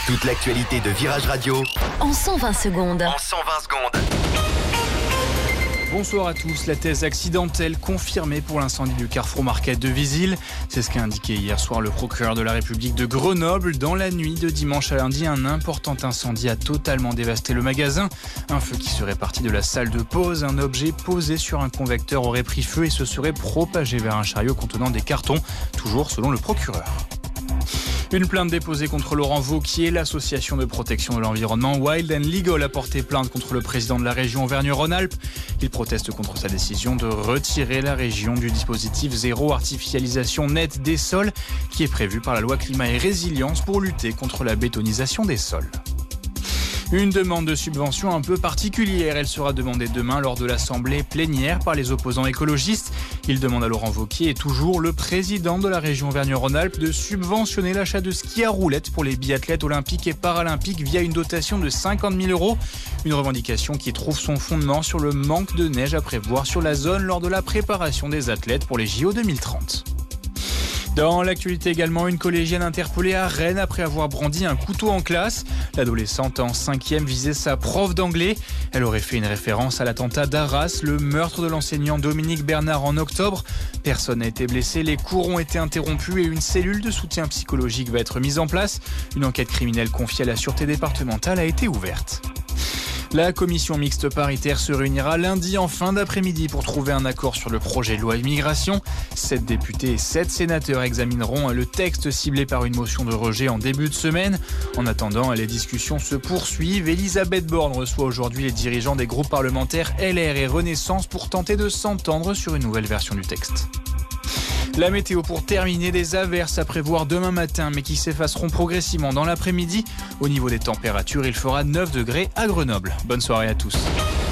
Toute l'actualité de Virage Radio en 120 secondes. Bonsoir à tous. La thèse accidentelle confirmée pour l'incendie du Carrefour Market de Visil. C'est ce qu'a indiqué hier soir le procureur de la République de Grenoble. Dans la nuit de dimanche à lundi, un important incendie a totalement dévasté le magasin. Un feu qui serait parti de la salle de pause. Un objet posé sur un convecteur aurait pris feu et se serait propagé vers un chariot contenant des cartons, toujours selon le procureur. Une plainte déposée contre Laurent Wauquiez. L'association de protection de l'environnement Wild and Legal a porté plainte contre le président de la région Auvergne-Rhône-Alpes. Il proteste contre sa décision de retirer la région du dispositif zéro artificialisation nette des sols qui est prévu par la loi climat et résilience pour lutter contre la bétonisation des sols. Une demande de subvention un peu particulière. Elle sera demandée demain lors de l'assemblée plénière par les opposants écologistes. Il demande à Laurent Wauquiez et toujours le président de la région Auvergne-Rhône-Alpes de subventionner l'achat de skis à roulettes pour les biathlètes olympiques et paralympiques via une dotation de 50 000 €. Une revendication qui trouve son fondement sur le manque de neige à prévoir sur la zone lors de la préparation des athlètes pour les JO 2030. Dans l'actualité également, une collégienne interpellée à Rennes après avoir brandi un couteau en classe. L'adolescente en 5e visait sa prof d'anglais. Elle aurait fait une référence à l'attentat d'Arras, le meurtre de l'enseignant Dominique Bernard en octobre. Personne n'a été blessé, les cours ont été interrompus et une cellule de soutien psychologique va être mise en place. Une enquête criminelle confiée à la sûreté départementale a été ouverte. La commission mixte paritaire se réunira lundi en fin d'après-midi pour trouver un accord sur le projet de loi immigration. 7 députés et 7 sénateurs examineront le texte ciblé par une motion de rejet en début de semaine. En attendant, les discussions se poursuivent. Elisabeth Borne reçoit aujourd'hui les dirigeants des groupes parlementaires LR et Renaissance pour tenter de s'entendre sur une nouvelle version du texte. La météo pour terminer, des averses à prévoir demain matin mais qui s'effaceront progressivement dans l'après-midi. Au niveau des températures, il fera 9 degrés à Grenoble. Bonne soirée à tous.